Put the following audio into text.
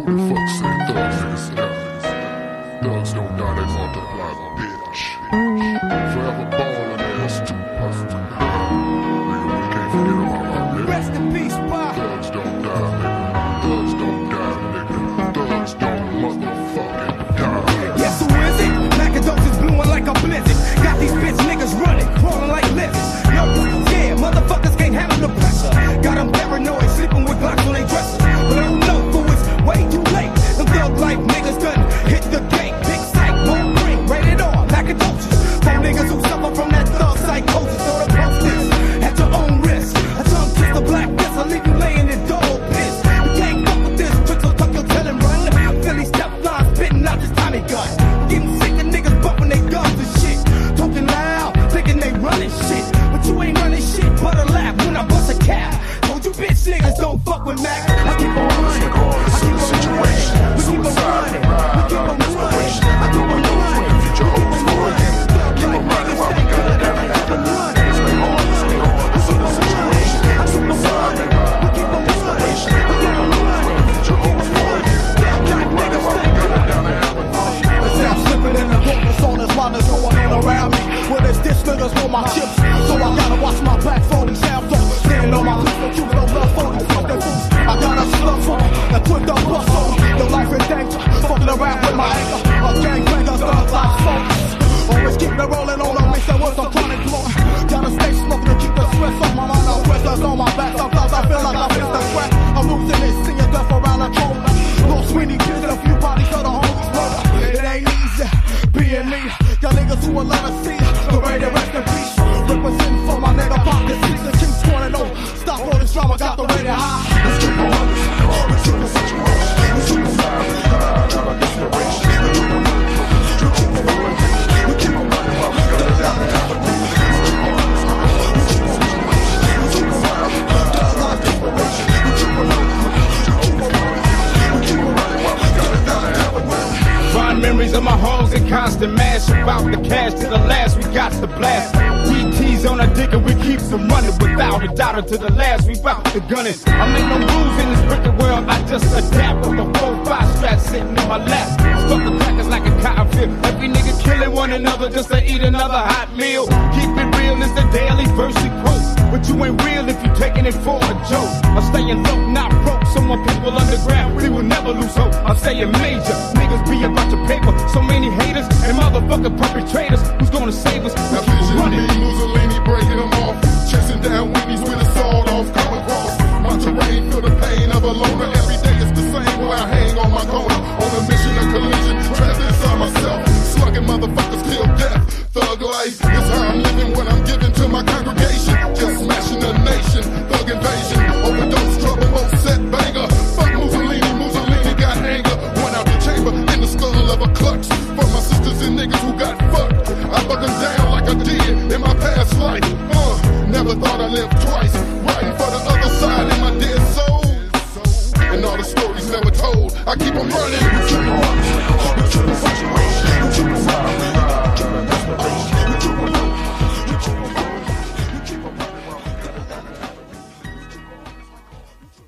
Who the fuck said thugs niggas die? Thugs don't die, they multiply, bitch. Forever ballin' ass too. Nigga, we can't forget about our living. Rest in peace, Pop. Thugs don't die, nigga. Thugs don't die, nigga. Thugs don't motherfucking die. Yes, who is it? Macados is blowing like a blizzard. Got these bitch niggas running, crawling like lizards. No, yeah, motherfuckers can't handle the pressure. Got them paranoid, sleeping with Glocks on they dresses. But I don't know, fool, it's way too late. Them thug life niggas done hit the gate. Big psych, won't bring, rated R, Macadocious. Some niggas who suffer from that thug psychosis. So to post this at your own risk. I tongue kiss the black piss, I leave you laying in dog piss. You can't fuck with this, trick, so tuck your tail and run. Philly step flies, spitting out this Tommy gun. Getting sick of niggas bumping their guns and shit. Talking loud, thinking they running shit. But you ain't running shit but a lap when I bust a cap. Told you bitch niggas don't fuck with Mac. I keep on running, I keep on running. We keep on running, we keep on running. I keep on running, Future hopes for it. Keep on running while we got it down and have it. Let's stay on, let's stay on. This is the situation. Suicide, nigga. Desperation. Future hopes for it. Keep on running while we got it down and have it. I'm slipping in the darkness on this while there's going on around me. Well, there's this niggas for my chips, so I gotta watch my back for these assholes. Standing on my feet, but you no love for these fucking fools. I got a slug for them, and quick to bust on them. Your life in danger, fucking around with my anger. A gangbanger, thug life focus. Always keep it rolling on them, mix that with some chronic blow. Gotta stay smoking to keep the stress on my mind. No pressures on my back, sometimes I feel like I missed the crack. I'm losing it, seeing death around the corner. Lost Sweeney, killed a few bodies of the homies murder. It ain't easy being me. Y'all niggas who will let us see the way to rest in peace. Represent for my nigga pocket seats and keep scoring low. Stop all this drama, got the rated high. Let's keep on running. Let's keep on situation. Let's keep on running. Got a desperation. Let's keep on running. Let's keep on running. We keep on running while we got it down and have it. Let's keep on running. Let's keep on situation. Let's keep on running. Got a desperation. Let's keep on running. Let's keep on running. We keep on running while we got it down and have it. Fond memories of my hoes and constant mash. About the cash to the last, we got the blast. DT's on a dick and we keep some running without a doubt until the last. We bout to gun it. I make no rules in this wicked world. I just adapt with a 4-5 strap sitting in my lap. Stuck the crackers like a cotton field. Every nigga killing one another just to eat another hot meal. Keep it real is the daily verse and quote. But you ain't real if you taking it for a joke. I'm staying low, not broke. Some more people underground, we will never lose hope. I'm staying major. Niggas be about your paper. So many haters and motherfucking perpetrators. Who's gonna save us? Now vision me, Mussolini breaking them off. Chasing down weenies with a sawed off, come across. My terrain, feel the pain of a loner. Every day it's the same where I hang on my corner. On a mission of collision, trapped inside myself. Slugging motherfuckers till death. Thug life is how I'm living when I'm giving to my congregation. Just smashing the nation, thug invasion. Overdose, trouble, most set banger. Fuck Mussolini, Mussolini got anger. One out the chamber in the skull of a clutch. For my sisters and niggas who got fucked. I buck them down like I did in my past life. Never thought I lived twice. Writing for the other side in my dead soul. And all the stories never told. I keep on running. We keep on running. We keep on running. We keep on running.